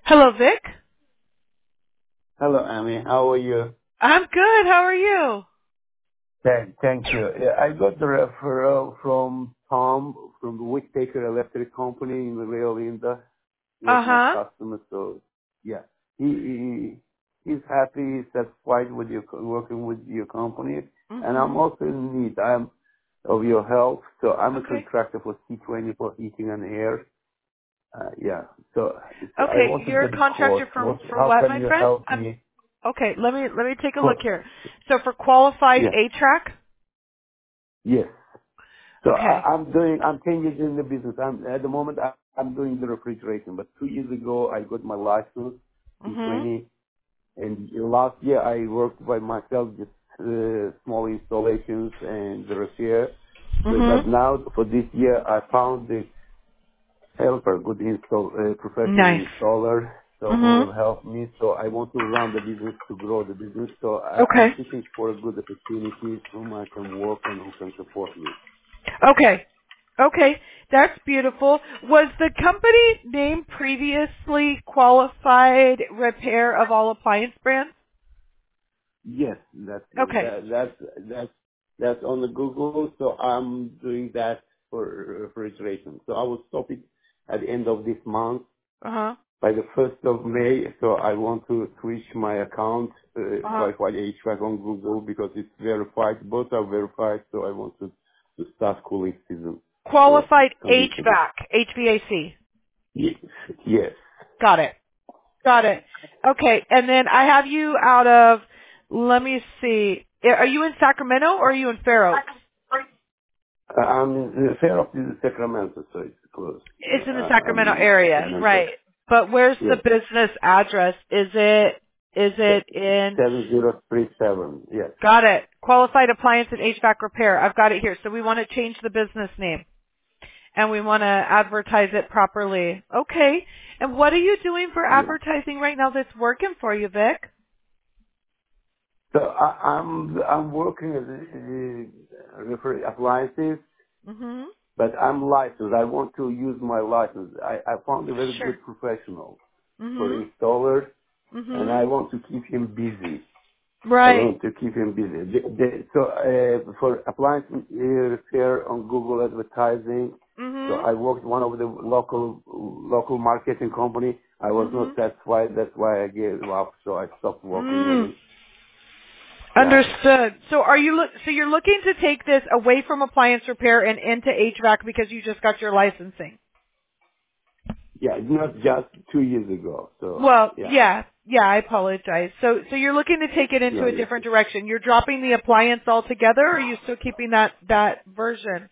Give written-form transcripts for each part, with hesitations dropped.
Hello, Vic. Hello, Amy. How are you? I'm good. How are you? Thank you. Yeah, I got the referral from Tom from the Whittaker Electric Company in the Rio Linda. He was my Uh-huh. customer, so yeah. He's happy, he's satisfied with your working with your company, and I'm Mhm. also in need. I'm of your help. So I'm a Okay. contractor for C20 for heating and air. Yeah. So I Okay, want to you're a get a contractor quote. for How what, can my you friend? help me? Okay, let me take a look For, here. So for qualified yeah. HVAC? Yes. So Okay. I'm 10 years in the business. At the moment, I'm doing the refrigeration, but 2 years ago, I got my license, Mhm. C20, and last year I worked by myself, just small installations and the repair. But Mhm. now, for this year, I found the helper, professional Nice. installer, so who Mhm. will help me. So I want to run the business to grow the business. So I'm Okay. seeking for a good opportunities, whom I can work and who can support me. Okay. Okay. That's beautiful. Was the company name previously Qualified Repair of All Appliance Brands? Yes, Okay. that's on the Google. So I'm doing that for refrigeration. So I will stop it at the end of this month Uh-huh. by the 1st of May. So I want to switch my account, Uh-huh. qualified HVAC on Google because it's verified. Both are verified. So I want to start cooling season for Qualified conditioning. HVAC, HVAC. Yes, yes. Got it. Got it. Okay, and then I have you out of, let me see, are you in Sacramento or are you in Fair Oaks? I'm in Fair Oaks is Sacramento, so it's close. It's in the I'm Sacramento in area, Sacramento. right. But where's the Yes. business address? Is it in, 7037. Yes. got it, Qualified Appliance and HVAC Repair. I've got it here. So we want to change the business name and we want to advertise it properly. Okay. And what are you doing for Yeah. advertising right now that's working for you, Vic? So I'm working as a referee appliances, Mhm. but I'm licensed. I want to use my license. I found a very Sure. good professional for Mhm. installer, and Mhm. I want to keep him busy. I Right. want to keep him busy. For appliance repair on Google advertising, so Mhm. I worked one of the local marketing company. I was not Mhm. satisfied. That's why I gave up. So I stopped working with Mm. him. Yeah, Understood. So are you so you're looking to take this away from appliance repair and into HVAC because you just got your licensing? yeah, not just 2 years ago. So Well, yeah, yeah. Yeah, I apologize. So you're looking to take it into no, a yes. different direction. You're dropping the appliance altogether or are you still keeping that version?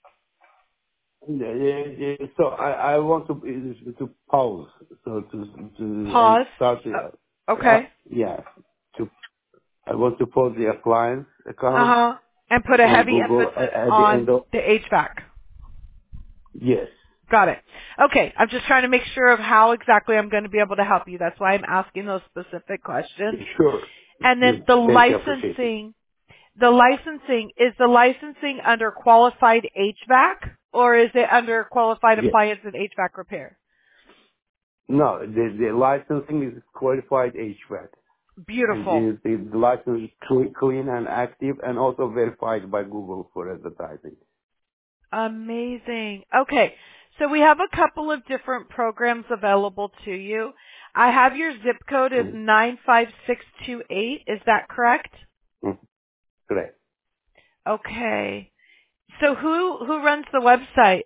So I want to pause. So to and Pause. start. Okay. Yeah, to I want to pause the appliance account Uh-huh. And put a on heavy Google emphasis at the end on of, the HVAC. yes. Got it. Okay, I'm just trying to make sure of how exactly I'm going to be able to help you. That's why I'm asking those specific questions. Sure. And then the Thank you. Appreciate it. is the licensing under qualified HVAC or is it under qualified Yes. appliance and HVAC repair? No, the licensing is qualified HVAC. And Beautiful. the license is clean and active and also verified by Google for advertising. Amazing. Okay. So we have a couple of different programs available to you. I have your zip code is Mm. 95628. Is that correct? Mm. Correct. Okay. So who runs the website?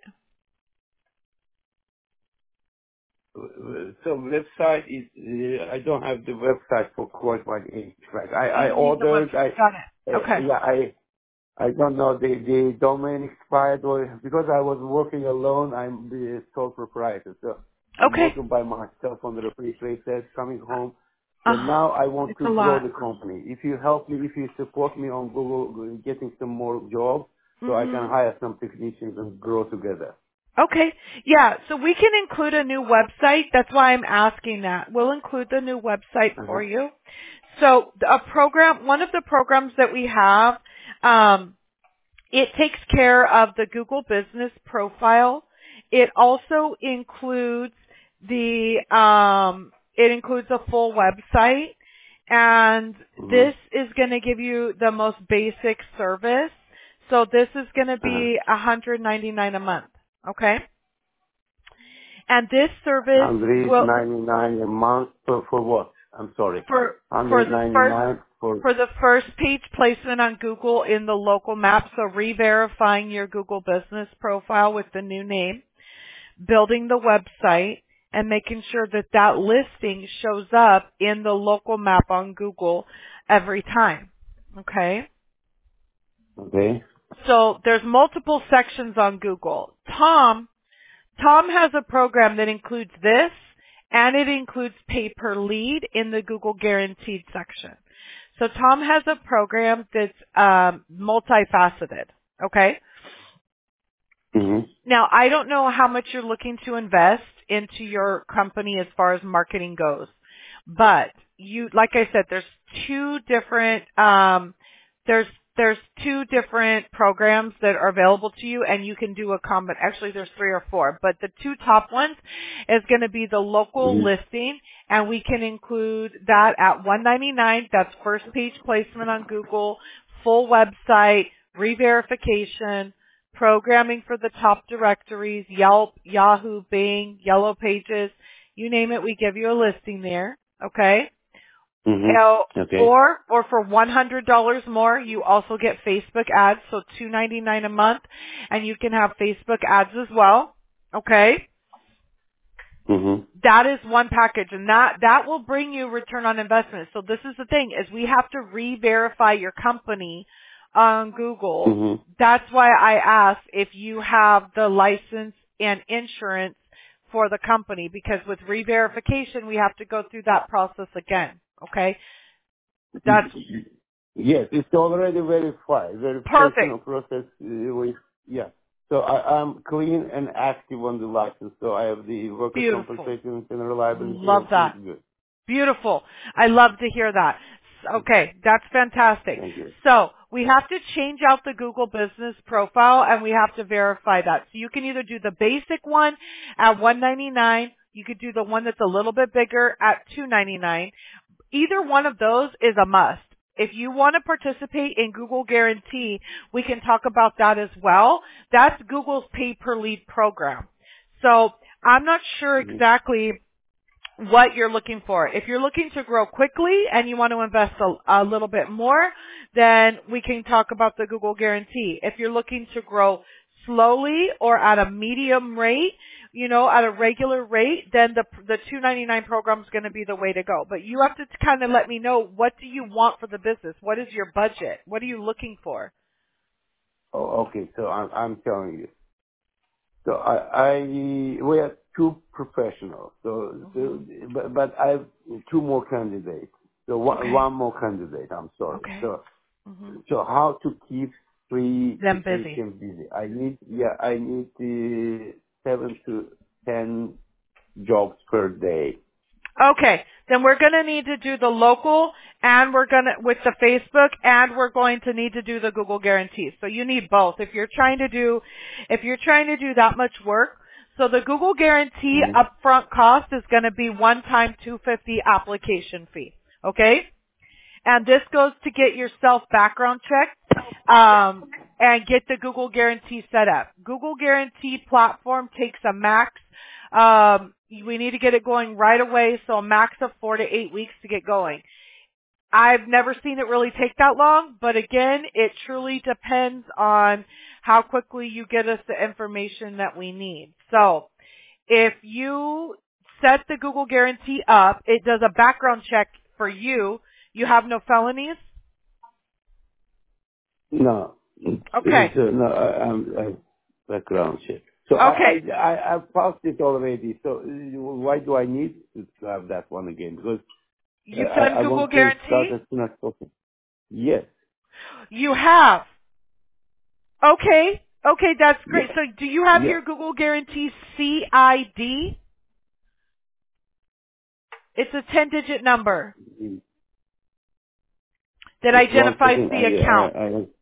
So website is, I don't have the website for qualified HVAC. I You need the ordered, website. Got it. Okay. yeah, I don't know, the domain expired or because I was working alone, I'm the sole proprietor. So I'm Okay. working by myself on the refrigerator, coming home. So Uh, now I want it's to a grow lot. the company. If you help me, if you support me on Google, getting some more jobs, so I can Mhm. hire some technicians and grow together. Okay. Yeah, so we can include a new website. That's why I'm asking that. We'll include the new website Uh-huh. for you. So one of the programs that we have, it takes care of the Google Business Profile. It also includes It includes a full website, and this is going to give you the most basic service. So this is going to be $199 a month, okay? And this service will $199 a month for what? I'm sorry. for $199 the first page placement on Google in the local map. So re-verifying your Google business profile with the new name, building the website, and making sure that that listing shows up in the local map on Google every time. Okay? Okay. So there's multiple sections on Google. Tom has a program that includes this, and it includes pay per lead in the Google Guaranteed section. So Tom has a program that's multifaceted. Okay? Mm-hmm. Now, I don't know how much you're looking to invest into your company as far as marketing goes, but like I said, there's two different programs that are available to you, and you can do actually there's 3 or 4, but the 2 top ones is going to be the local listing, and we can include that at $199. That's first page placement on Google, full website, re-verification, programming for the top directories, Yelp, Yahoo, Bing, Yellow Pages, you name it, we give you a listing there, okay? Okay. Or for $100 more, you also get Facebook ads, so $299 a month, and you can have Facebook ads as well, okay? That is one package, and that will bring you return on investment. So this is the thing, is we have to re-verify your company on Google. That's why I asked if you have the license and insurance for the company, because with re-verification, we have to go through that process again. Okay? Yes, it's already verified. Verification process. So I'm clean and active on the license. So I have the workers' compensation and reliability. Love that. Good. Beautiful. I love to hear that. Okay, that's fantastic. Thank you. So we have to change out the Google business profile, and we have to verify that. So you can either do the basic one at $199. You could do the one that's a little bit bigger at $299. Either one of those is a must. If you want to participate in Google Guarantee, we can talk about that as well. That's Google's pay-per-lead program. So I'm not sure exactly what you're looking for. If you're looking to grow quickly and you want to invest a little bit more, then we can talk about the Google Guarantee. If you're looking to grow slowly or at a medium rate, at a regular rate, then the $299 program is going to be the way to go. But you have to kind of let me know, what do you want for the business? What is your budget? What are you looking for? Oh, okay. So I'm telling you. So we have 2 professionals. But I have 2 more candidates. So one more candidate. I'm sorry. Okay. So how to keep 3 them busy? I need 7 to 10 jobs per day. Okay, then we're going to need to do the local, and with the Facebook, and we're going to need to do the Google Guarantee. So you need both if you're trying to do that much work. So the Google Guarantee upfront cost is going to be one-time $250 application fee. Okay? And this goes to get your self-background checked, and get the Google Guarantee set up. Google Guarantee platform takes a max. We need to get it going right away, so a max of 4 to 8 weeks to get going. I've never seen it really take that long, but again, it truly depends on how quickly you get us the information that we need. So, if you set the Google Guarantee up, it does a background check for you. You have no felonies? No. Okay. No, I'm background check. So okay. I passed it already. So why do I need to have that one again? Because you've done Google Guarantee? Start as soon as possible. Yes. You have. Okay. Okay, that's great. Yes. So do you have your Google Guarantee CID? It's a 10-digit number that identifies the account.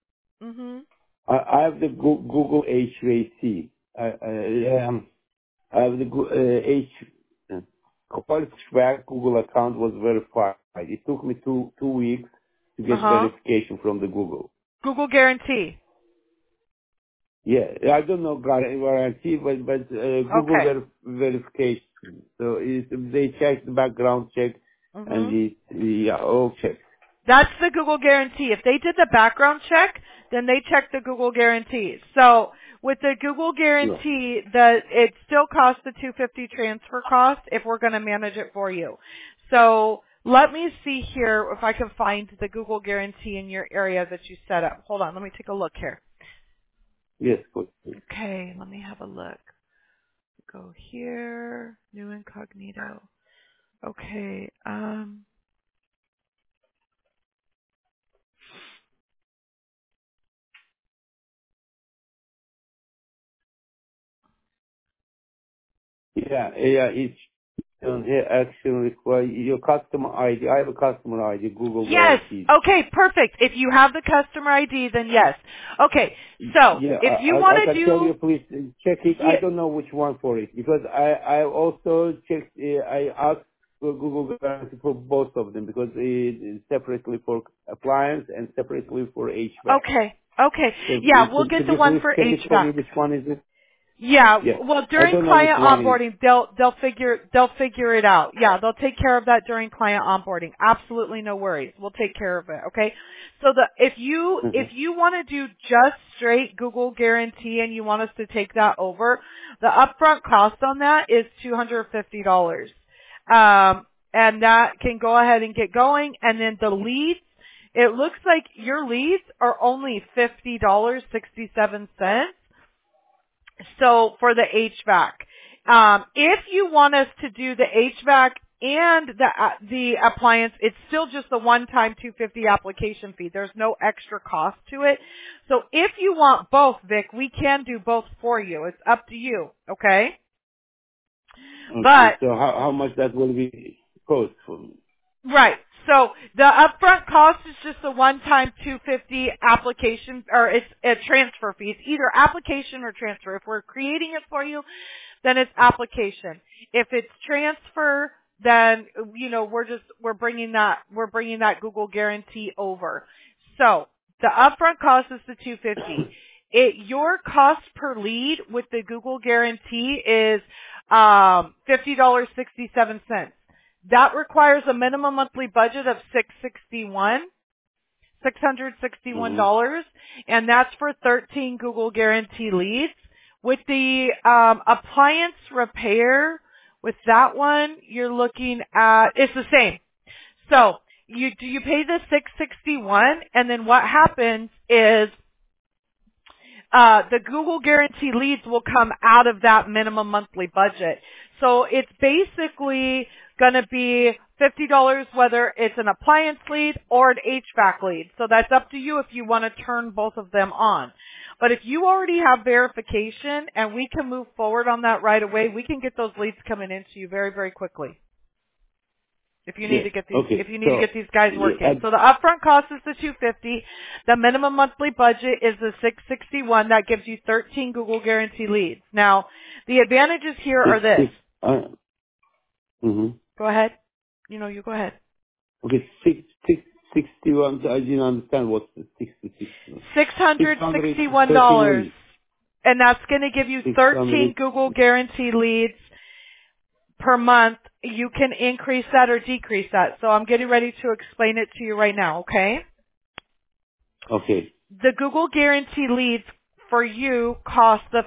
I have the Google HVAC. I have the First back Google account was verified. It took me two weeks to get Uh-huh. verification from the Google. Google Guarantee. Yeah, I don't know guarantee, but Google Okay. verification. So they check the background check and Mhm. all check. That's the Google Guarantee. If they did the background check, then they check the Google Guarantee. So with the Google Yeah. Guarantee, it still costs the $250 transfer cost if we're going to manage it for you. So let me see here if I can find the Google Guarantee in your area that you set up. Hold on, let me take a look here. Yes, good. Okay, let me have a look. Go here, new incognito. Okay, Yeah, it's here action require your customer ID. I have a customer ID, Google yes. guaranteed. Okay, perfect. If you have the customer ID, then yes. Okay, so Yeah, if you I want to can tell do, you, please check it. I yeah, don't know which one for it because I also checked. I asked for Google Guarantee for both of them because separately for appliance and separately for HVAC. okay, So yeah, we'll could get the you one please for check it for me? HVAC. Which one is it? Yeah, Yeah, well, I during don't know which client one is. onboarding, they'll figure it out. Yeah, they'll take care of that during client onboarding. Absolutely no worries. We'll take care of it. Okay. So if Mm-hmm. you want to do just straight Google Guarantee and you want us to take that over, the upfront cost on that is $250. And that can go ahead and get going. And then the leads, it looks like your leads are only $50.67. So for the HVAC, if you want us to do the HVAC and the appliance, it's still just the one-time $250 application fee. There's no extra cost to it. So if you want both, Vic, we can do both for you. It's up to you. Okay, Okay, but so how much that will be cost for me? right. So the upfront cost is just a one-time $250 application, or it's a transfer fee. It's either application or transfer. If we're creating it for you, then it's application. If it's transfer, then we're bringing that Google Guarantee over. So the upfront cost is the $250. Your cost per lead with the Google Guarantee is $50.67. That requires a minimum monthly budget of Mm-hmm. $661, and that's for 13 Google Guarantee leads. With the appliance repair, with that one, you're looking at, it's the same. So you pay the $661, and then what happens is the Google Guarantee leads will come out of that minimum monthly budget. So it's basically going to be $50 whether it's an appliance lead or an HVAC lead. So that's up to you if you want to turn both of them on. But if you already have verification and we can move forward on that right away, we can get those leads coming into you very, very quickly. If you need Yeah. to get Okay. these guys working. So the upfront cost is the $250. The minimum monthly budget is the $661. That gives you 13 Google Guarantee leads. Now, the advantages here are this. Mm-hmm. Go ahead. You go ahead. Okay, 661. I didn't understand what's the 66. $661. 613 And that's going to give you 13 600. Google Guarantee leads per month. You can increase that or decrease that. So I'm getting ready to explain it to you right now, okay? Okay. The Google Guarantee leads for you cost the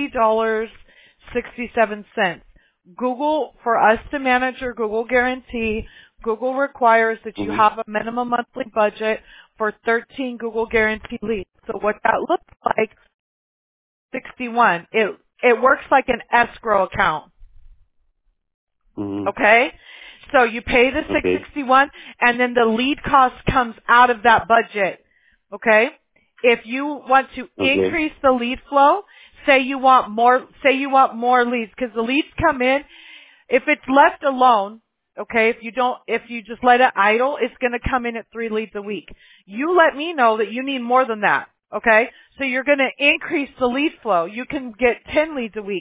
$50.67. Google, for us to manage your Google Guarantee, Google requires that you Mm-hmm. have a minimum monthly budget for 13 Google Guarantee leads. So what that looks like, 61, it works like an escrow account. Mm-hmm. Okay? So you pay the Okay. $661 and then the lead cost comes out of that budget. Okay? If you want to Okay. increase the lead flow, say you want more leads, because the leads come in, if it's left alone, okay, if you just let it idle, it's going to come in at 3 leads a week. You let me know that you need more than that. Okay? So you're going to increase the lead flow. You can get 10 leads a week.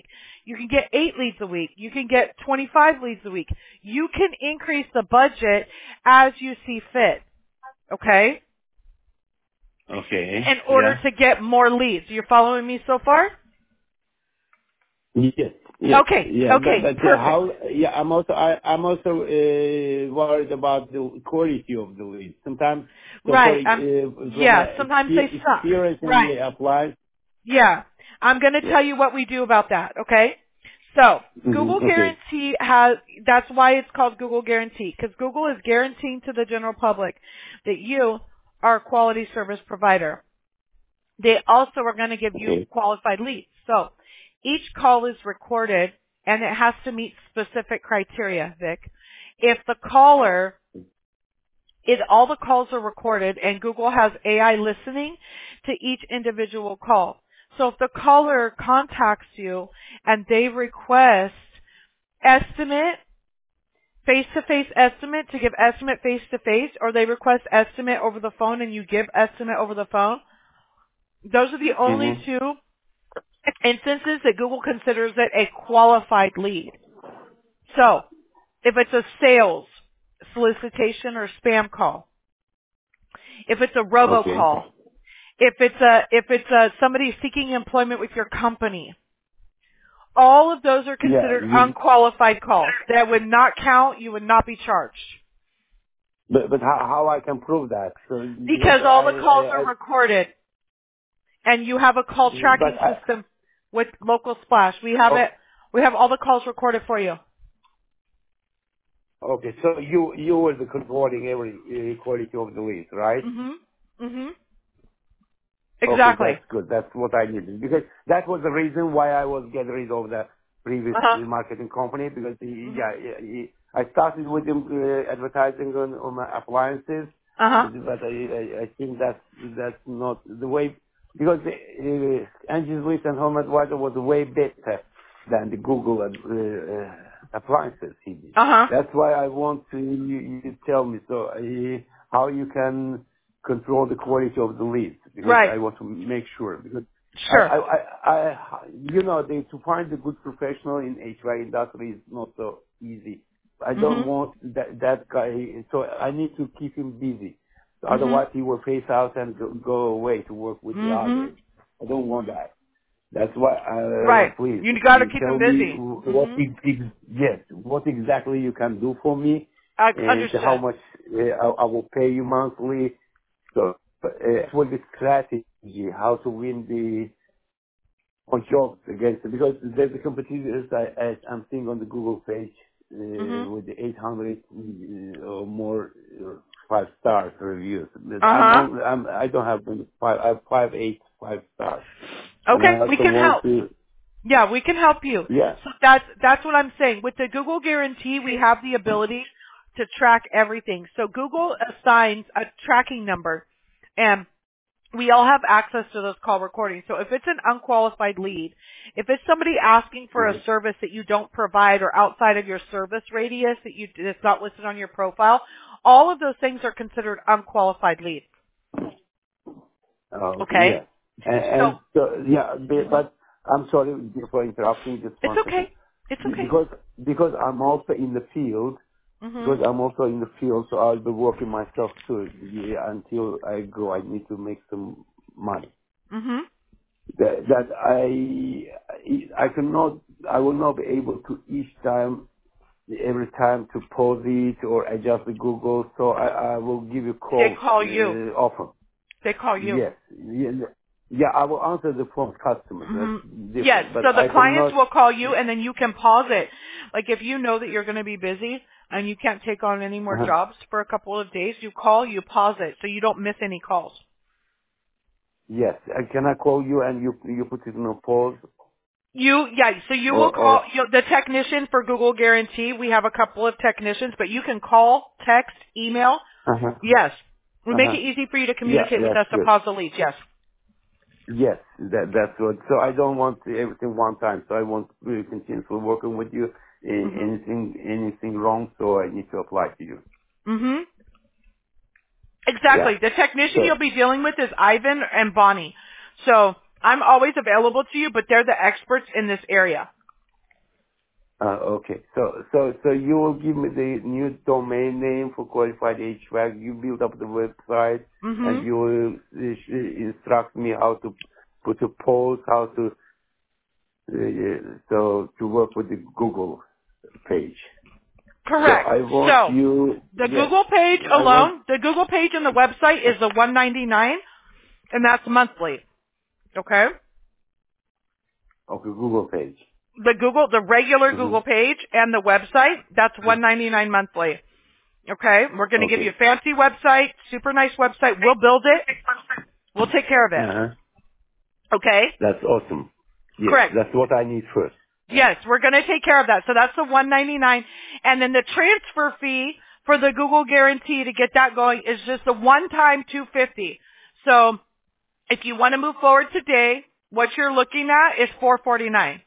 You can get 8 leads a week. You can get 25 leads a week. You can increase the budget as you see fit. Okay? Okay. In order Yeah. to get more leads. You're following me so far? Yes. Yes. Okay. Yeah. Okay. But Perfect. how? Yeah. I'm also worried about the quality of the lead. Sometimes, so Right. from my Yeah, sometimes they suck. experience in Right. the applies. Yeah. I'm going to Yeah. tell you what we do about that, okay? So, Google Okay. Guarantee that's why it's called Google Guarantee, because Google is guaranteeing to the general public that you are a quality service provider. They also are going to give you Okay. qualified leads. So, each call is recorded and it has to meet specific criteria, Vic. If the caller all the calls are recorded and Google has AI listening to each individual call. So if the caller contacts you and they request estimate, face-to-face estimate to give estimate face-to-face, or they request estimate over the phone and you give estimate over the phone, those are the only Mm-hmm. two instances that Google considers it a qualified lead. So if it's a sales solicitation or spam call, if it's a Okay. robocall, if it's a somebody seeking employment with your company, all of those are Yeah. considered unqualified calls. That would not count. You would not be charged But how I can prove that? So because because all the calls are recorded, and you have a call but tracking system with Local Splash. We have oh, it. We have all the calls recorded for you. okay. So you were the controlling every quality of the lead, right? Mhm. Mhm. Okay, Exactly. that's good. That's what I needed because that was the reason why I was getting rid of the previous Uh huh. marketing company because Mhm. I started with them advertising on my appliances, Uh huh. but I think that's not the way because Angie's List and Home Advisor was way better than the Google appliances he did. Uh huh. That's why I want to you tell me so how you can control the quality of the leads because Right. I want to make sure because Sure. to find a good professional in HVAC industry is not so easy. I don't Mhm. want that guy, so I need to keep him busy. Mhm. Otherwise, he will face out and go away to work with the Mhm. others. I don't want that. That's why, Right. please, You got to you keep them tell me busy. what Mhm. yes, what exactly you can do for me I and how understood. much I will pay you monthly. So, what the strategy, how to win the on jobs against it, because there's the competitors I'm seeing on the Google page Mhm. with the 800 or more 5 stars reviews. But Uh huh. I don't have them five. I have 5.85 stars, and Okay, I we also can want help. to Yeah, we can help you. yeah. So that's what I'm saying. With the Google Guarantee, we have the ability to track everything. So Google assigns a tracking number, and we all have access to those call recordings. So if it's an unqualified lead, if it's somebody asking for a Mhm. service that you don't provide or outside of your service radius that's not listed on your profile, all of those things are considered unqualified leads. Okay? Yeah. And So, so, yeah, mhm. but I'm sorry for interrupting. Just It's one second. okay. It's okay. Because I'm also in the field. Mhm. Because I'm also in the field, so I'll be working myself too. Yeah, until I go, I need to make some money. Mhm. That I cannot, I will not be able to each time, every time to pause it or adjust the Google. So I will give you They calls call you. often. They call you. Yes. Yeah, I will answer the phone customers. That's Mhm. Yes. different. But So the I clients cannot. will call you, and then you can pause it. Like if you know that you're going to be busy and you can't take on any more Uh-huh. jobs for a couple of days, you call, you pause it, so you don't miss any calls. Yes. Can I call you and you put it in a pause So you will call or the technician for Google Guarantee. We have a couple of technicians, but you can call, text, email. uh-huh. Yes. We make Uh-huh. it easy for you to Yeah, communicate with that's us to good. pause the leads. Yes. Yes, that's good. So I don't want everything one time. So I want to continue working with you. Mhm. Anything wrong, so I need to apply to you. Mhm. Yeah. Exactly. The technician So you'll be dealing with is Ivan and Bonnie. So I'm always available to you, but they're the experts in this area. Okay. So you will give me the new domain name for qualified HVAC. You build up the website, and Mm-hmm. you will instruct me how to put a post, how to so to work with the Google page. So Correct. I want So you. the Yes, Google page I want. alone, the Google page and the website is the $199, and that's monthly. Okay? Okay, Google page. The regular Hmm. Google page and the website, that's $199 monthly. Okay? We're going to give you Okay. a fancy website, super nice website. We'll build it. We'll take care of it. Uh-huh. Okay? That's awesome. Yes, Correct. that's what I need first. Yes, we're going to take care of that. So that's the $199, and then the transfer fee for the Google guarantee to get that going is just a one-time $250. So if you want to move forward today, what you're looking at is $449.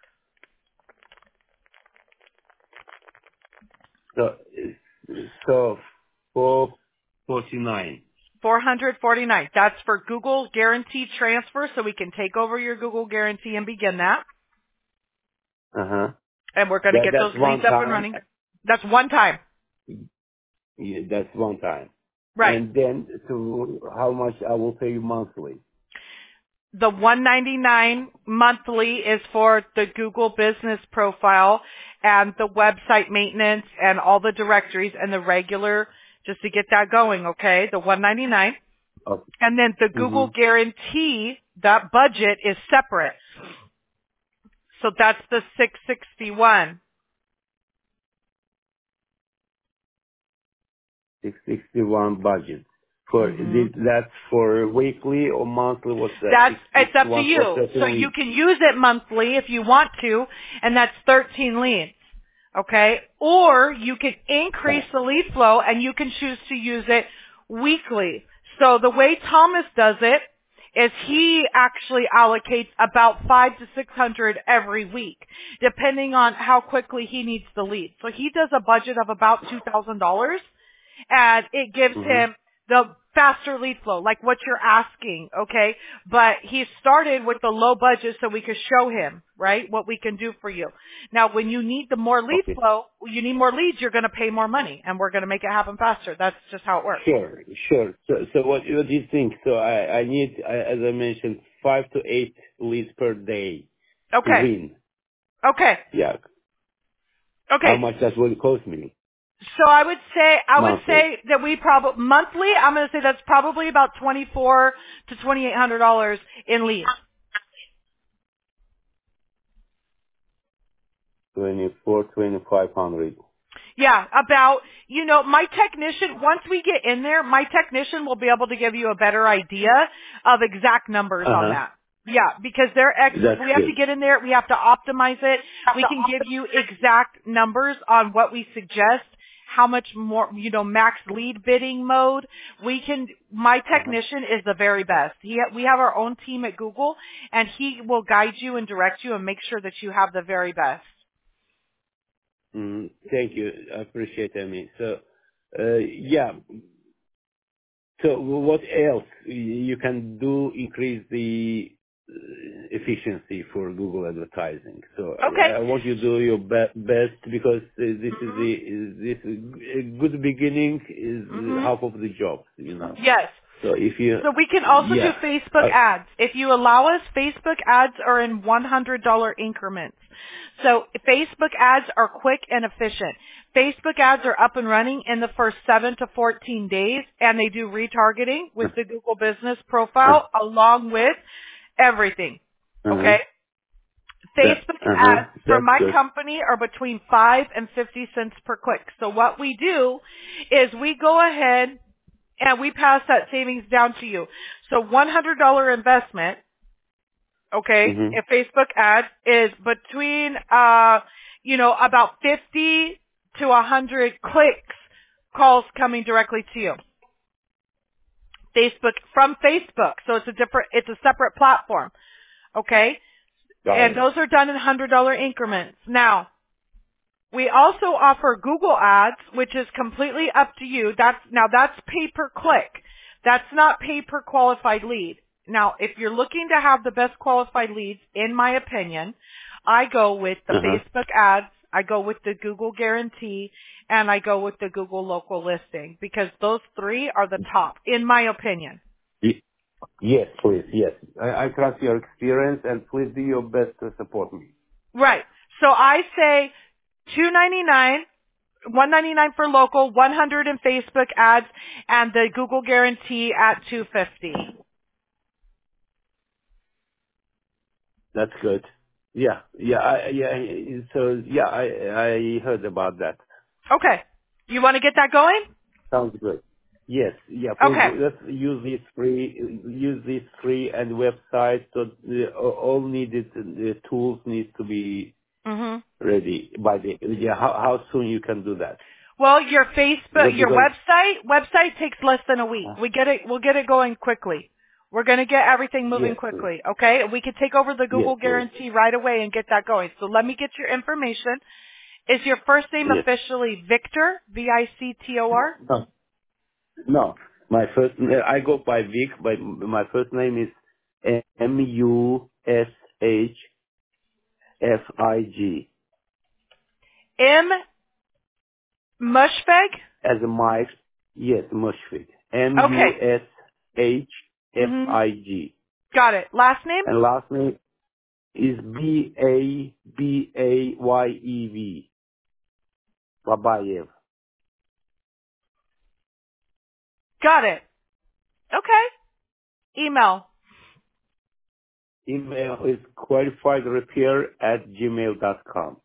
So, so 449. $449. That's for Google guarantee transfer, so we can take over your Google guarantee and begin that. Uh-huh. And we're going to get those That's leads one up and time. running. That's one time. Yeah, that's one time. Right. And then, so how much I will pay you monthly? The $199 monthly is for the Google business profile and the website maintenance and all the directories and the regular, just to get that going, okay? The $199. Okay. And then the Mm-hmm. Google guarantee, that budget is separate. So that's the $661. 661 budget. For hmm that's for weekly or monthly? What's that? It's up to 661 for you. So 13 you weeks. can use it monthly if you want to, and that's 13 leads. Okay? Or you can increase the lead flow and you can choose to use it weekly. So the way Thomas does it is he actually allocates about 5 to 600 every week, depending on how quickly he needs the lead. So he does a budget of about $2,000, and it gives Mm-hmm. him the faster lead flow, like what you're asking, okay? But he started with the low budget so we could show him, right, what we can do for you. Now, when you need the more lead Okay. flow, you need more leads, you're going to pay more money, and we're going to make it happen faster. That's just how it works. Sure, sure. So what do you think? So I need, as I mentioned, 5 to 8 leads per day to Okay, win. okay, Yeah. How okay. much that will cost me So I would monthly? say that we probably, monthly, I'm going to say that's probably about $2,400 to $2,800 in leads. 2,500. Yeah, about, my technician, once we get in there, my technician will be able to give you a better idea of exact numbers on Uh-huh. that. Yeah, because they're experts. That's We have to good. get in there. We have to optimize it. We can give you exact numbers on what we suggest, how much more, max lead bidding mode. My Uh-huh. technician is the very best. We have our own team at Google, and he will guide you and direct you and make sure that you have the very best. Thank you. I appreciate it, Amy. So, yeah. So what else you can do increase the efficiency for Google advertising? So Okay. I want you to do your best because this is a good beginning is Mhm. half of the job. Yes. So if you, So we can also do yeah, Facebook ads. If you allow us, Facebook ads are in $100 increments. So Facebook ads are quick and efficient. Facebook ads are up and running in the first 7 to 14 days, and they do retargeting with the Google Business profile along with everything. Okay? Facebook ads for that's my good. company are between 5 and 50 cents per click. So what we do is we go ahead and we pass that savings down to you. So $100 investment, okay, hmm in Facebook ads is between, about 50 to 100 clicks, calls coming directly to you. From Facebook. So it's a separate platform. Okay? Got And it. those are done in $100 increments. Now, we also offer Google Ads, which is completely up to you. That's pay per click. That's not pay per qualified lead. Now, if you're looking to have the best qualified leads, in my opinion, I go with the Uh-huh. Facebook ads I go with the Google guarantee, and I go with the Google local listing because those three are the top, in my opinion. Yes, please. Yes. I trust your experience, and please do your best to support me. Right. So I say $2.99, $1.99 for local, 100 in Facebook ads, and the Google guarantee at $2.50. That's good. Yeah. I heard about that. Okay. You want to get that going? Sounds good. Yes. Yeah. Please, Okay. let's use this free and website. So all needed tools need to be Mhm. ready by the. Yeah. How soon you can do that? Well, your Facebook, your Because website takes less than a week. We'll get it going quickly. We're going to get everything moving yes, please. quickly, okay? We can take over the Yes, Google please. guarantee right away and get that going. So let me get your information. Is your first name Yes. officially Victor? Victor? No. No. My first. I go by Vic, but my first name is Mushfig. M. Mushfeg? As a Mike, yes, Mushfig. Okay. Mhm. Mushfig. Got it. Last name? And last name is Babayev. Babayev. Got it. Okay. Email. Email is qualifiedrepair@gmail.com.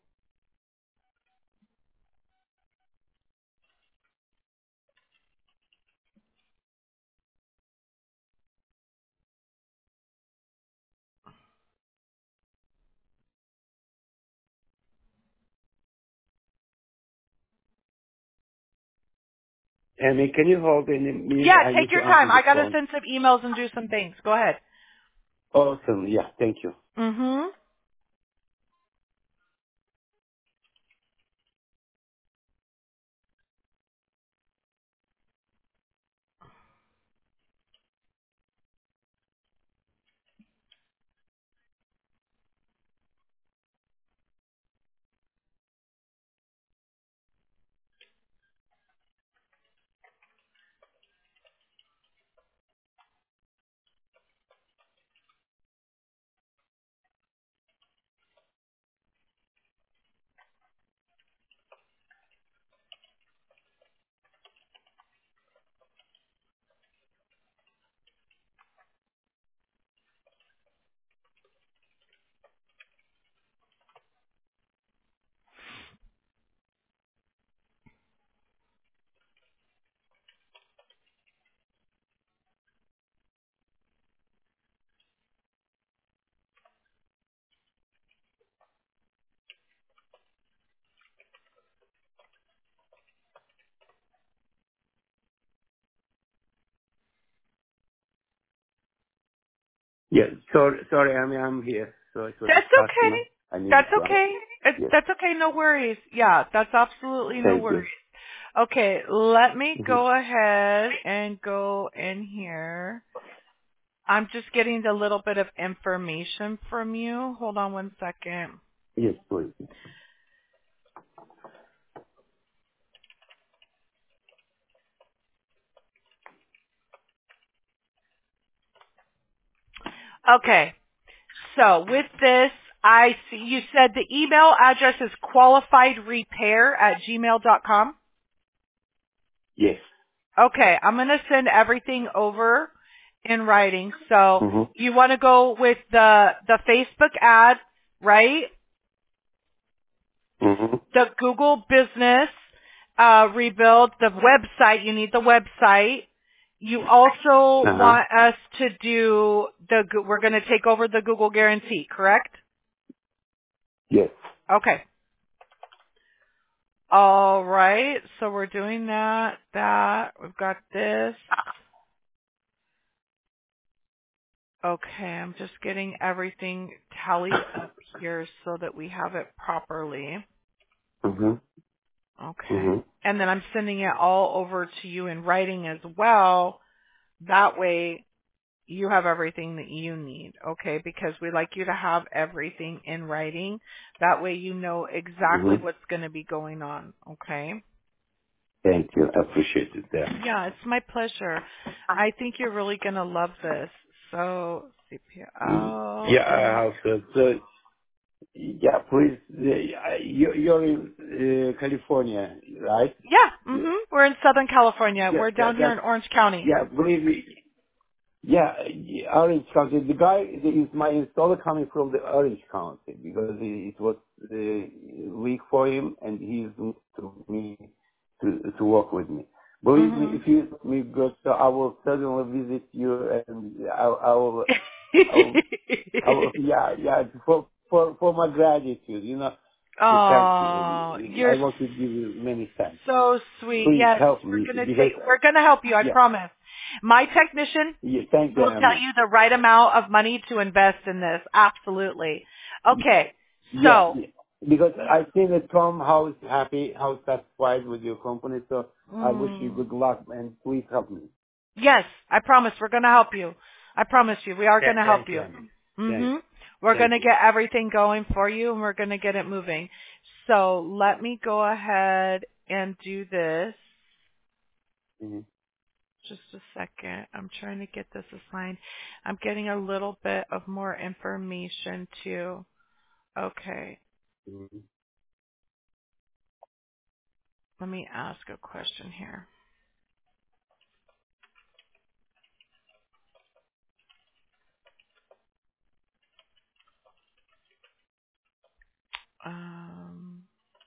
Amy, can you hold in a minute? Yeah, I take need to your answer time. I the got to phone. send some emails and do some things. Go ahead. Awesome. Yeah, thank you. Mhm. Yeah, sorry, I'm here. So it was a That's okay. customer. I needed That's to answer. okay. Yes. That's okay. No worries. Yeah, that's absolutely no Thank you. worries. Okay, let me hmm go ahead and go in here. I'm just getting a little bit of information from you. Hold on one second. Yes, please. Okay, so with this, I see you said the email address is qualifiedrepair@gmail.com. Yes. Okay, I'm going to send everything over in writing. So hmm you want to go with the Facebook ad, right? hmm The Google business rebuild, the website. You need the website. You also Uh-huh. want us to do we're going to take over the Google guarantee, correct? Yes. Okay. All right. So we're doing that. We've got this. Okay, I'm just getting everything tallied up here so that we have it properly. hmm Okay. hmm And then I'm sending it all over to you in writing as well. That way you have everything that you need, okay? Because we like you to have everything in writing. That way you know exactly Mm-hmm. what's going to be going on, okay? Thank you. I appreciate it. There. Yeah, it's my pleasure. I think you're really going to love this. So, CPL. Yeah, I have so yeah, please. You're in California, right? Yeah, Yeah. we're in Southern California. Yeah, We're down here in that's Orange County. yeah. Believe me. Yeah, Orange County. The guy is my installer coming from the Orange County because it was weak for him, and he's to me to work with me. Believe me, if you let me go, so I will certainly visit you, and I will, yeah, for my gratitude, to thank Oh, you. I you're want to give you many thanks. so sweet. Please Yes, help me because we're gonna help you, I yeah, promise. My technician yeah, thank you, will tell Emma. you the right amount of money to invest in this. Absolutely. Okay. Yeah, So, yeah. Because I think that Tom, how is happy, how satisfied with your company. So I wish you mm, good luck and please help me. yes, I promise we're gonna help you. I promise you, we are gonna help Thank you, you. Emma. Thank, Mhm. We're thank gonna you. get everything going for you, and we're gonna get it moving. So let me go ahead and do this. Mm-hmm. Just a second. I'm trying to get this assigned. I'm getting a little bit of more information too. Okay. Mm-hmm. Let me ask a question here. Um,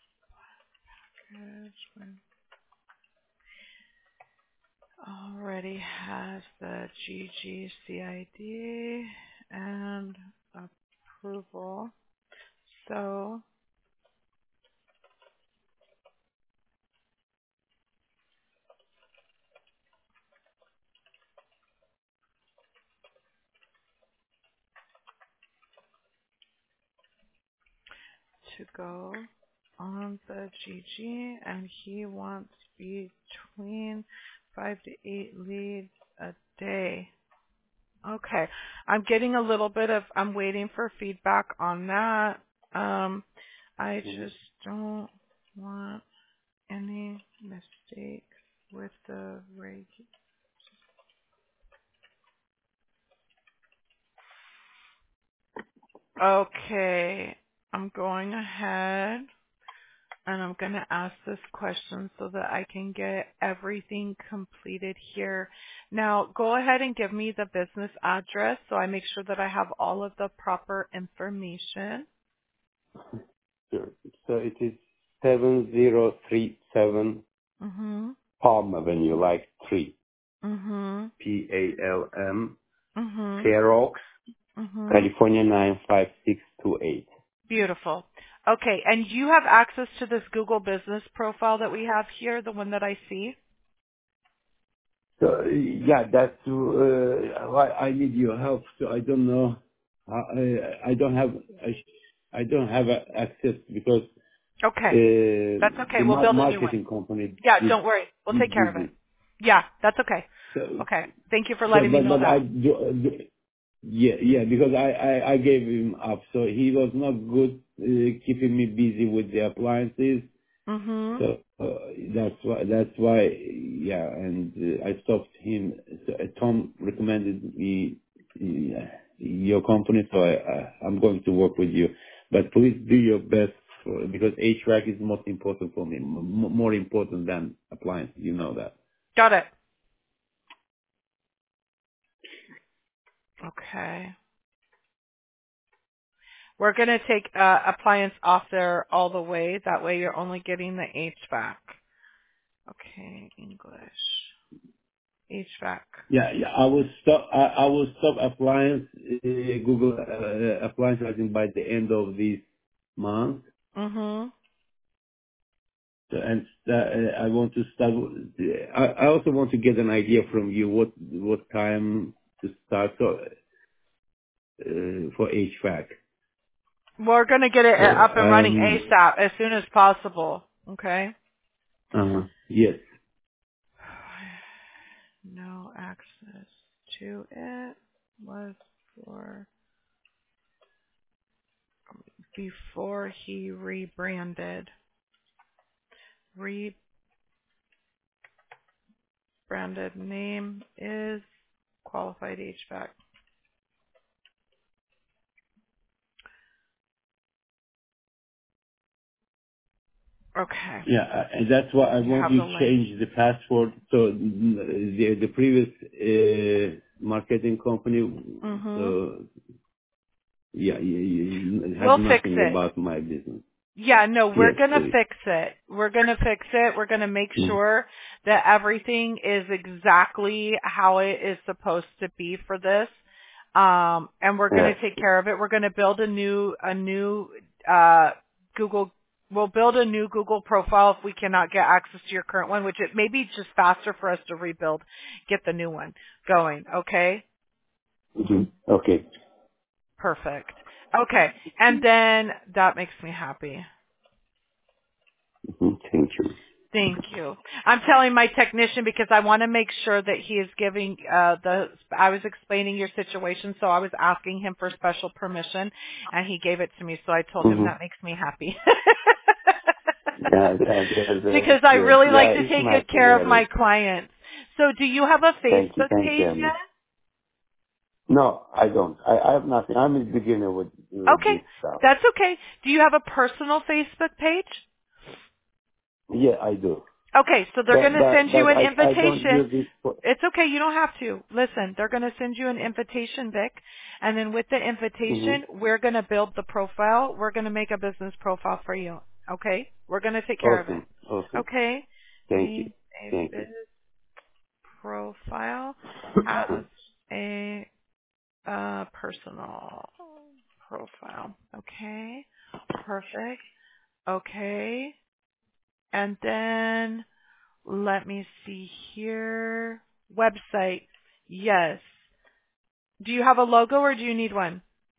already has the GGCID and approval. So to go on the GG, and he wants between 5 to 8 leads a day. Okay. I'm getting a little bit of, I'm waiting for feedback on that. I Mm-hmm. just don't want any mistakes with the reg. Okay. I'm going ahead and I'm going to ask this question so that I can get everything completed here. Now, go ahead and give me the business address so I make sure that I have all of the proper information. Sure. So it is 7037 Mhm. Palm Avenue, like 3. Mhm. Palm, Mhm. Fair Oaks, Mhm. California 95628. Beautiful. Okay, and you have access to this Google Business profile that we have here, the one that I see? So yeah, that's why I need your help. So I don't know. I don't have I don't have access because Okay. That's okay. the We'll build a new one. marketing company Yeah, is don't worry. We'll take care of it. busy. Yeah, that's okay. So Okay. Thank you for so letting me know but I that. do, yeah, because I gave him up. So he was not good keeping me busy with the appliances. Mhm. So that's why, yeah, and I stopped him. So, Tom recommended me your company, so I'm going to work with you. But please do your best because HVAC is most important for me, more important than appliances. You know that. Got it. Okay. We're going to take appliance off there all the way. That way you're only getting the HVAC. Okay, English. HVAC. Yeah. I will stop. I will stop appliance Google appliance I think by the end of this month. Mhm. So, and I want to start. I also want to get an idea from you what time to start for HVAC. We're going to get it So up and running ASAP as soon as possible. Okay? yes. No access to it. was before he rebranded. Rebranded name is Qualified HVAC. Okay. Yeah, and that's why I You want have you the to link. change the password. So the previous marketing company, Mhm. so yeah, it has We'll fix nothing it. about my business. Yeah, no, we're Yes, going to please. fix it. We're going to fix it. We're going to make Mm. sure that everything is exactly how it is supposed to be for this. And we're going Yes. to take care of it. We're going to build a new Google, we'll build a new Google profile if we cannot get access to your current one, which it may be just faster for us to rebuild, get the new one going. Okay? Mhm. Okay. Perfect. Okay. And then that makes me happy. Thank you. Thank you. I'm telling my technician because I want to make sure that he is giving I was explaining your situation, so I was asking him for special permission, and he gave it to me, so I told him Mm-hmm. that makes me happy. Yeah, Because I really yeah, like to it's take nice good to care of hear my it. clients. So do you have a Facebook Thank you, page Emma. yet? No, I don't. I have nothing. I'm a beginner with Okay. this stuff. That's okay. Do you have a personal Facebook page? Yeah, I do. Okay, so they're going to send you an I don't invitation. use it for. It's okay, you don't have to. Listen, they're going to send you an invitation, Vic, and then with the Mm-hmm. invitation, we're going to build the profile. We're going to make a business profile for you. Okay? We're going to take care of it. Awesome. Okay? Thank you. Need a Thank you. business profile as a personal profile. Okay? Perfect. Okay. And then let me see here. Website. Yes. Do you have a logo or do you need one?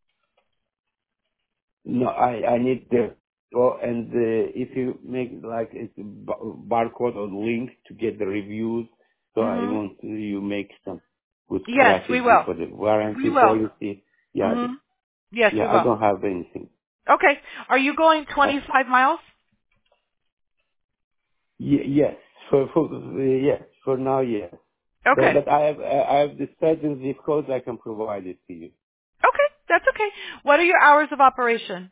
No, I need the. Oh, and if you make like it's a barcode or link to get the reviews, so I Mhm. want you make some good Yes, we strategy will. for the We warranty will. policy. Yeah, Mhm. Yes, we yeah, I will. don't have anything. Okay. Are you going Uh, 25 miles? yes, yes, for now, yes. Okay. But I have the certain zip codes I can provide it to you. Okay. That's okay. What are your hours of operation?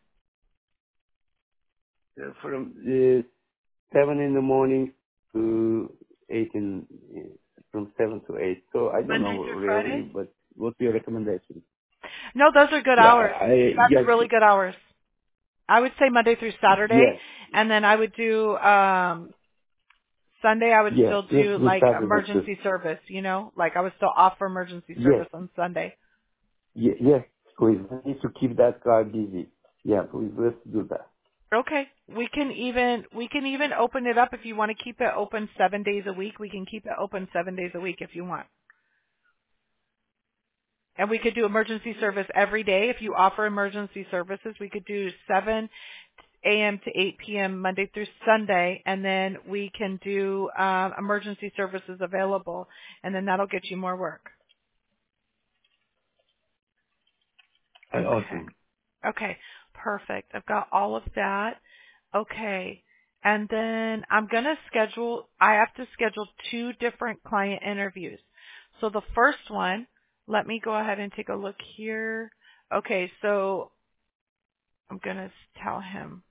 From 7 in the morning to 8 from 7 to 8. So I don't know Monday through really, Friday? but what's your recommendation? No, those are good Yeah, hours. That's really good hours. I would say Monday through Saturday, yes, and then I would do Sunday. I would yes, still yes, do we like started with this. emergency service. Like I would still offer emergency Yes, service on Sunday. yes, please. We need to keep that guy busy. Yeah, please, let's do that. Okay. We can even open it up if you want to keep it open 7 days a week. We can keep it open 7 days a week if you want. And we could do emergency service every day. If you offer emergency services, we could do 7 a.m. to 8 p.m. Monday through Sunday, and then we can do emergency services available, and then that'll get you more work. Okay. Awesome. Okay. Perfect. I've got all of that. Okay. And then I have to schedule 2 different client interviews. So the first one, let me go ahead and take a look here. Okay. So I'm going to tell him.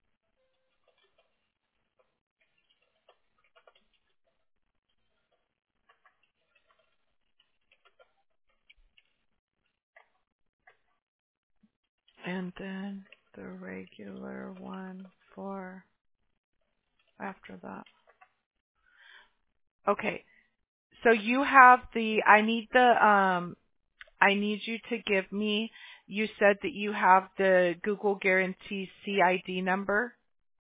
And then the regular one for after that. Okay. So you have I need you to give me, you said that you have the Google Guarantee CID number.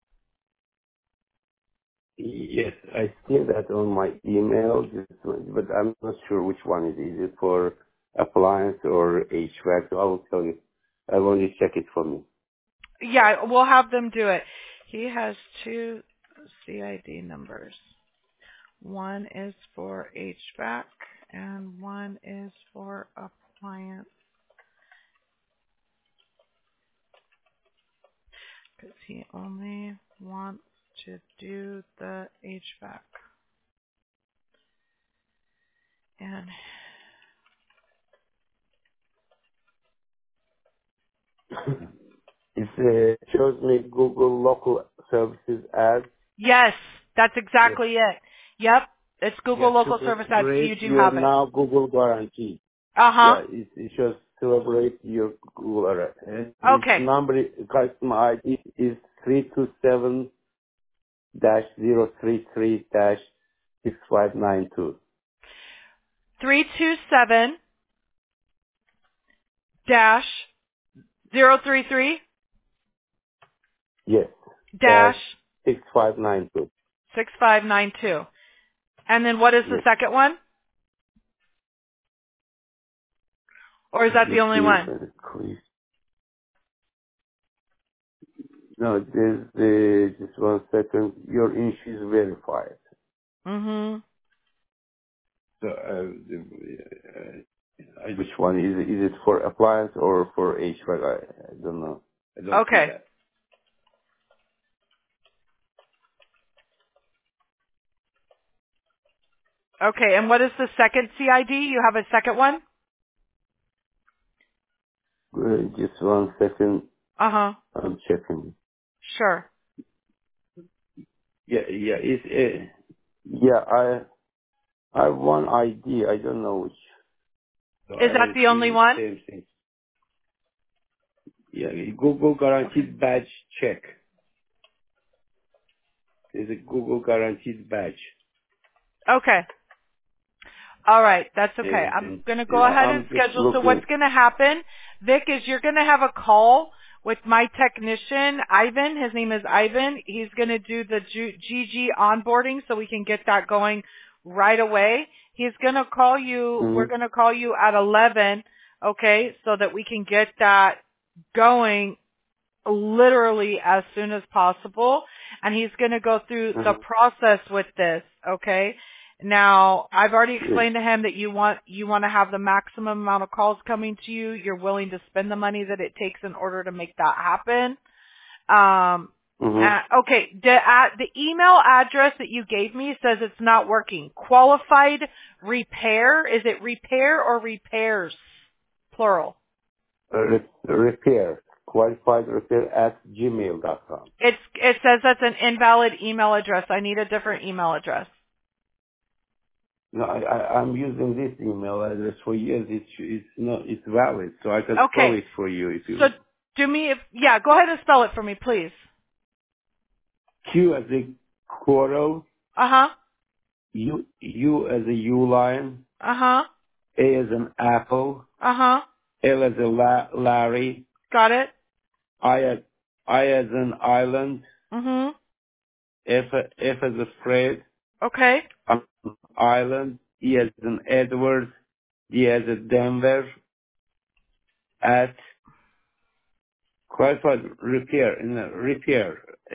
Yes, I see that on my email, but I'm not sure which one it is. Is it for appliance or HVAC? So I will tell you. I want you to check it for me. Yeah, we'll have them do it. He has 2 CID numbers. One is for HVAC and one is for appliance. client because he only wants to do the HVAC. And It shows me Google local services ads. yes, that's Yes. exactly it. Yep, it's Google Yeah, local service ads. So you celebrate do your have it. now Google guarantee. Uh-huh. Yeah, it shows celebrate your Google guarantee. Its Okay. number, customer ID is 327-033-6592. 327 dash 033 Yes, dash dash 6592. 6592. And then what is the Yes. second one? Or is Let that me the only see. one? Please. No, there's the, just one second. Your issue is verified. Mm-hmm. So, which one is it? Is it for appliance or for HVAC? I don't know. I don't see Okay. that. Okay. And what is the second CID? You have a second one? Just one second. Uh-huh. I'm checking. Sure. Yeah, yeah. Yeah. I have one ID. I don't know which. So Is that I the only see one? same thing. Yeah, Google Okay. Guaranteed Badge check. There's a Google Guaranteed Badge. Okay. All right, that's okay. I'm And going to go ahead and I'm just schedule. So what's looking. going to happen, Vic, is you're going to have a call with my technician, Ivan. His name is Ivan. He's going to do the GG onboarding so we can get that going right away. He's going to call you. We're Mm-hmm. going to call you at 11, okay, so that we can get that going literally as soon as possible, and he's going to go through the Mm-hmm. process with this, okay? Now, I've already Yes. explained to him that you want to have the maximum amount of calls coming to you. You're willing to spend the money that it takes in order to make that happen. Mm-hmm. Okay, the email address that you gave me says it's not working. Qualified repair, is it repair or repairs? Plural. Repair. Qualified repair at gmail.com. It says that's an invalid email address. I need a different email address. No, I'm using this email address for years. It's valid, so I can spell Okay. it for you if So you. go ahead and spell it for me, please. Q as a coral, Uh-huh. U as a U-line, Uh-huh. A as an apple, Uh-huh. L as a Larry, Got it? I as an island, Mm-hmm. F as a Fred, Okay. island, E as an Edward, D as a Denver, at qualified repair, in a repair,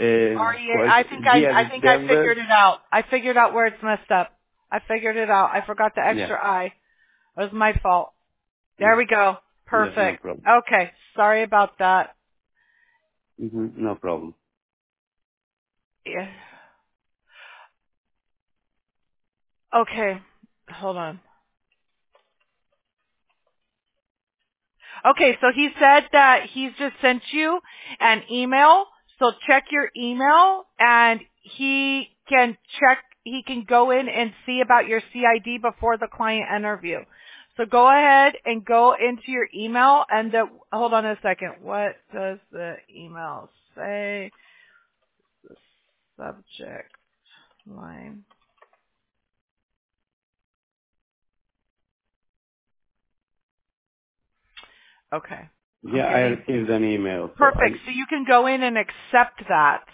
D as I a think I figured Denver. it out. I figured out where it's messed up. I figured it out. I forgot the Yeah, extra I. It was my fault. yeah, There we go. yeah, no Perfect. problem. Okay. Sorry about that. No problem. Yeah. Okay. Hold on. Okay, so he said that he's just sent you an email. So check your email and he can go in and see about your CID before the client interview. So go ahead and go into your email and hold on a second. What does the email say? The subject line. Okay. I'm Yeah, I getting received an email, so perfect. So you can go in and accept that.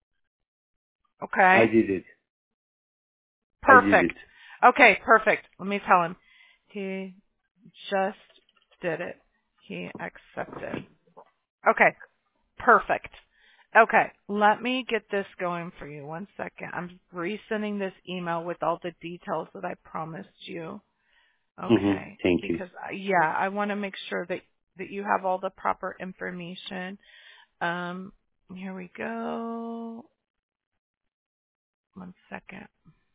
I Okay. did it. I did Perfect. it. Okay, perfect. Let me tell him. He just did it. He accepted. Okay, perfect. Okay, let me get this going for you. One second. I'm resending this email with all the details that I promised you. Okay. Thank you. Because yeah, I want to make sure that you have all the proper information. Here we go. One second.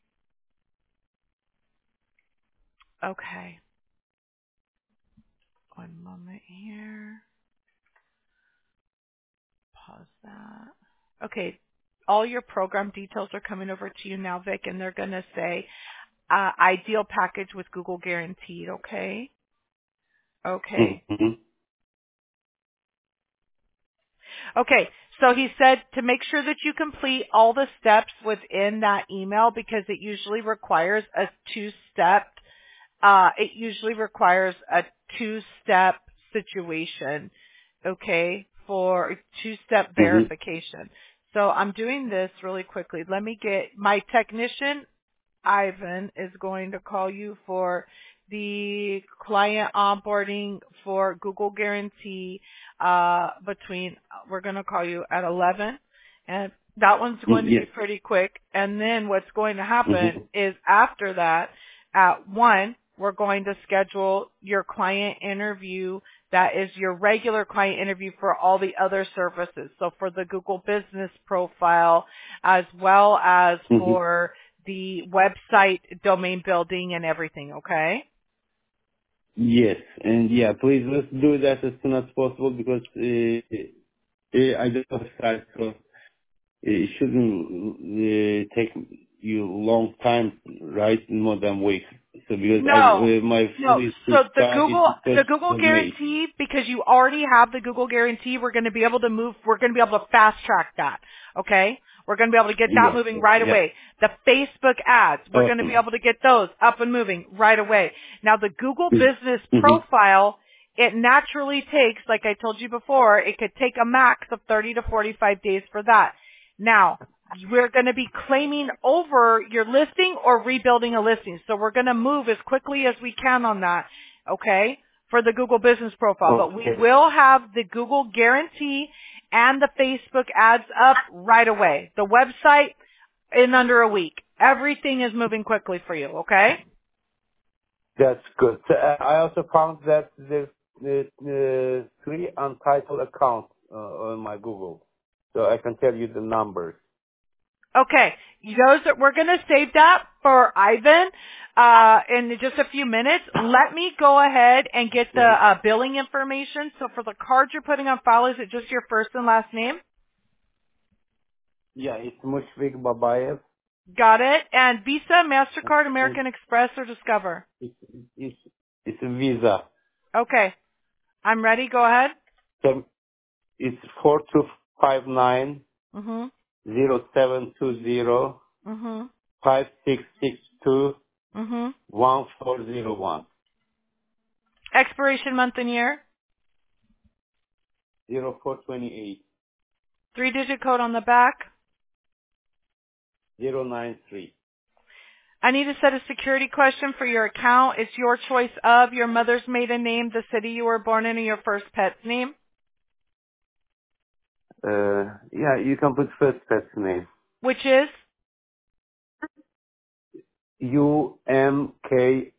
Okay. One moment here. Pause that. Okay. All your program details are coming over to you now, Vic, and they're going to say ideal package with Google Guaranteed, okay? Okay. Mm-hmm. Okay, so he said to make sure that you complete all the steps within that email because it usually requires a two-step two-step situation, okay, for two-step Mm-hmm. verification. So I'm doing this really quickly. Let me get my technician Ivan is going to call you for the client onboarding for Google Guarantee we're going to call you at 11, and that one's going to be Yes. pretty quick. And then what's going to Mm-hmm. happen is after that, at 1, we're going to schedule your client interview. That is your regular client interview for all the other services. So for the Google Business Profile, as well as Mm-hmm. for the website domain building and everything, okay? Yes, and yeah, please let's do that as soon as possible because I just started, so it shouldn't take you long time, right? More than week. So because No, my full no. is to So start is the The first Google of May. Guarantee, because you already have the Google Guarantee, we're going to be able to fast track that. Okay? We're going to be able to get that Yeah, moving right yeah, away. The Facebook ads, we're going to be awesome. able to get those up and moving right away. Now the Google Business Mm-hmm. Profile, it naturally takes, like I told you before, it could take a max of 30 to 45 days for that. Now, we're going to be claiming over your listing or rebuilding a listing. So we're going to move as quickly as we can on that, okay, for the Google Business Profile. But we Okay, will have the Google Guarantee and the Facebook ads up right away. The website in under a week. Everything is moving quickly for you, okay? that's good. So, I also found that there's three untitled accounts on my Google, so I can tell you the numbers. Okay, those that we're going to save that for Ivan in just a few minutes. Let me go ahead and get the Mm-hmm. billing information. So for the card you're putting on file, is it just your first and last name? Yeah, it's Mushfiq Babayev. Got it. And Visa, MasterCard, And American Express, or Discover? it's it's it's a Visa. Okay, I'm ready. Go ahead. So it's 4259 Mhm. 0720 Mhm. 5662 Mhm. 1401 Expiration month and year. 0428 Three-digit code on the back. 093. I need to set a security question for your account. It's your choice of your mother's maiden name, the city you were born in, and your first pet's name, Yeah, you can put first pet's name. which is? UMKA.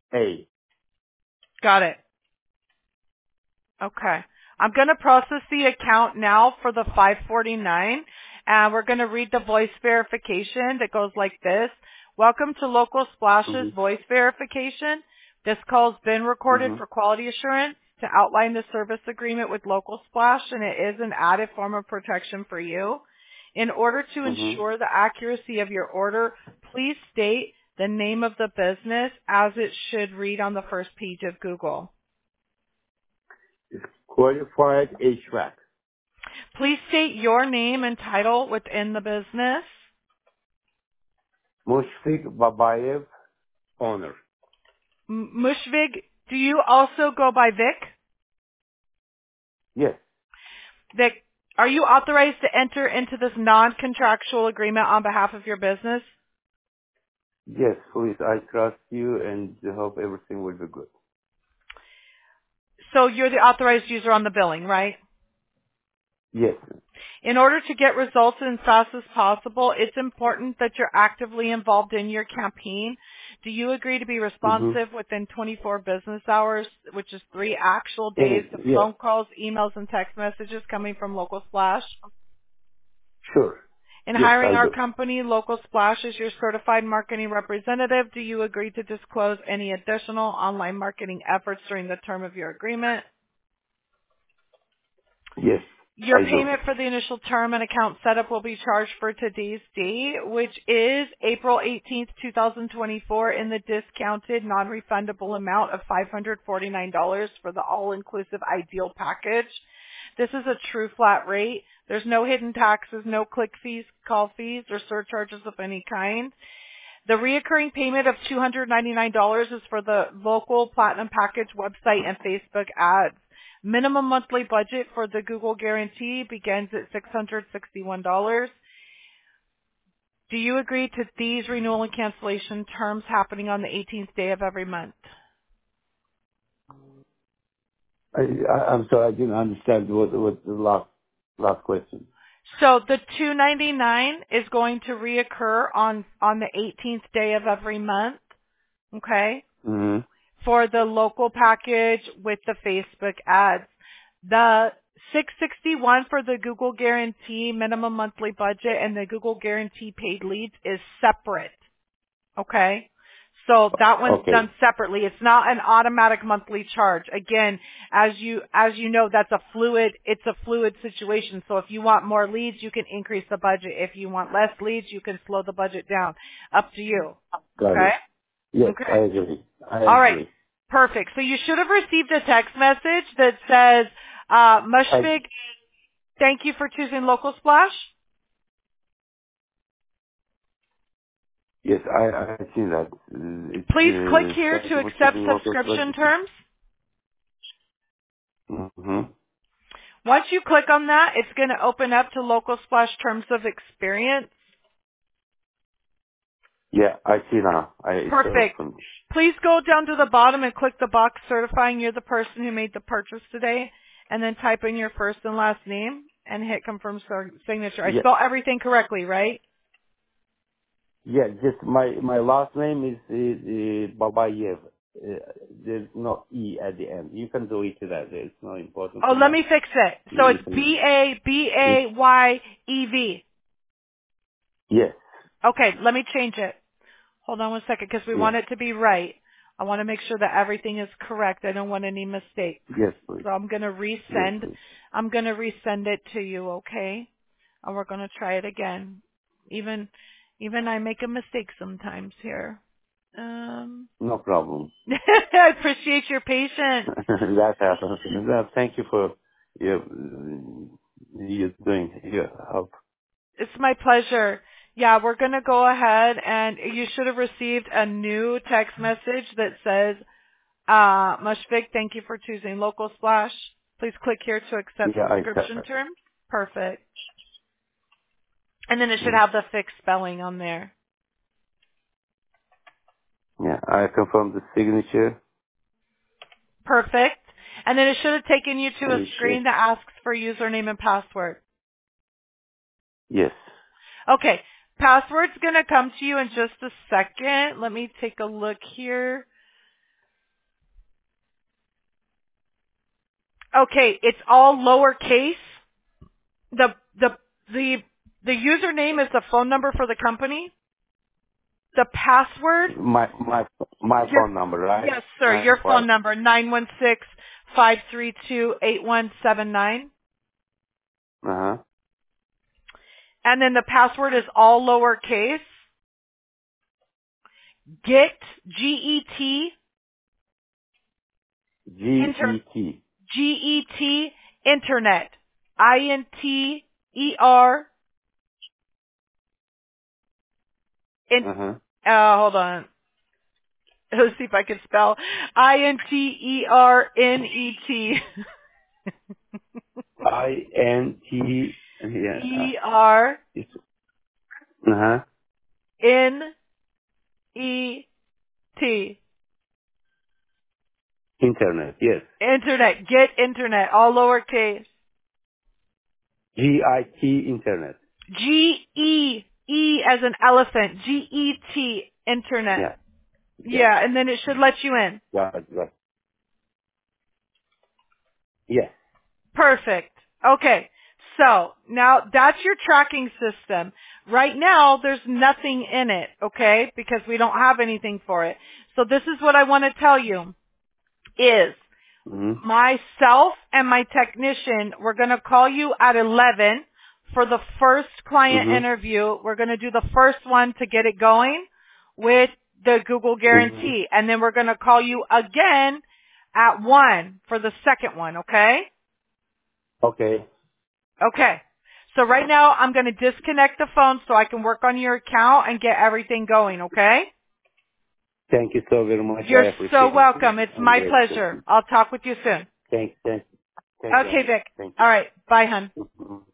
Got it. Okay. I'm going to process the account now for the 549, and we're going to read the voice verification that goes like this. Welcome to Local Splash's Mm-hmm. voice verification. This call's been recorded Mm-hmm. for quality assurance to outline the service agreement with Local Splash, and it is an added form of protection for you. In order to Mm-hmm. ensure the accuracy of your order, please state the name of the business as it should read on the first page of Google. It's qualified HVAC. Please state your name and title within the business. Mushfiq Babayev, owner. Mushvig, do you also go by Vic? Yes. Vic, are you authorized to enter into this non-contractual agreement on behalf of your business? Yes, please. I trust you and hope everything will be good. So you're the authorized user on the billing, right? Yes. In order to get results as fast as possible, it's important that you're actively involved in your campaign. Do you agree to be Mm-hmm. responsive within 24 business hours, which is 3 actual days, And to yeah, phone calls, emails, and text messages coming from Local Splash? sure. In Yes, hiring I our do. company, Local Splash is your certified marketing representative. Do you agree to disclose any additional online marketing efforts during the term of your agreement? Yes, Your I do. payment for the initial term and account setup will be charged for today's date, which is April 18th, 2024, in the discounted non-refundable amount of $549 for the all-inclusive ideal package. This is a true flat rate. There's no hidden taxes, no click fees, call fees, or surcharges of any kind. The reoccurring payment of $299 is for the local platinum package website and Facebook ads. Minimum monthly budget for the Google guarantee begins at $661. Do you agree to these renewal and cancellation terms happening on the 18th day of every month? I'm sorry, I didn't understand what the last question. So the $299 is going to reoccur on the 18th day of every month, okay? Mm-hmm. For the local package with the Facebook ads. The 661 for the Google guarantee minimum monthly budget and the Google guarantee paid leads is separate. Okay? So that one's Okay, done separately. It's not an automatic monthly charge. Again, as you know, it's a fluid situation. So if you want more leads, you can increase the budget. If you want less leads, you can slow the budget down. Up to you. got Okay? it. Yes, Okay. I agree. I All right. agree. Perfect. So you should have received a text message that says, Mushfig, thank you for choosing Local Splash. Yes, I see that. Please click here Thank to you for accept choosing local subscription strategy. terms. Mm-hmm. Once you click on that, it's going to open up to Local Splash Terms of Experience. Yeah, I see now. It's Perfect. open. Please go down to the bottom and click the box certifying you're the person who made the purchase today, and then type in your first and last name and hit confirm signature. I Yeah, spelled everything correctly, right? yeah. Just my last name is Babayev. There's no e at the end. You can do it to that. It's not important Oh, for let me. me fix it. So You it's can. It, B-A-B-A-Y-E-V. yes, Okay, let me change it. Hold on one second because we yes, want it to be right. I want to make sure that everything is correct. I don't want any mistakes. yes, please. So I'm going to Yes, resend. please. I'm going to resend it to you, okay? And we're going to try it again. Even I make a mistake sometimes here. No problem. I appreciate your patience. That happens. Thank you for your you doing your help. It's my pleasure. Yeah, we're going to go ahead and you should have received a new text message that says, Mushfig, thank you for choosing Local Splash. Please click here to accept Yeah, subscription terms. Perfect. And then it should mm, have the fixed spelling on there. yeah. I confirm the signature. Perfect. And then it should have taken you to a Please screen check. that asks for username and password. Yes. Okay. Password's going to come to you in just a second. Let me take a look here. Okay, it's all lowercase. The the the the username is the phone number for the company. The password, My your phone number, right? yes, sir. Your phone 95. number 916-532-8179. Uh-huh. And then the password is all lowercase. Get G-E-T G-E-T. G-E-T Internet I-N-T-E-R in Uh-huh. hold on. Let's see if I can spell I-N-T-E-R-N-E-T I-N-T. Yeah. E-R-N-E-T It's, uh-huh. Internet. Yes. Internet. Get Internet. All lowercase. GIT Internet. G-E-E as an elephant. G-E-T Internet. Yeah. Yeah, and then it should let you in. Right. Yes. Perfect. Okay. So now that's your tracking system. Right now there's nothing in it, okay? Because we don't have anything for it. So this is what I want to tell you is Mm-hmm. myself and my technician, we're going to call you at 11 for the first client Mm-hmm. interview. We're going to do the first one to get it going with the Google Mm-hmm. guarantee. And then we're going to call you again at 1 for the second one, okay? Okay. Okay. So right now I'm going to disconnect the phone so I can work on your account and get everything going, okay? Thank you so very much. You're I so appreciate it. welcome. It's I'm my grateful. pleasure. I'll talk with you soon. Thank you. Okay, Vic. Thank you. All right. Bye, hon. Mhm.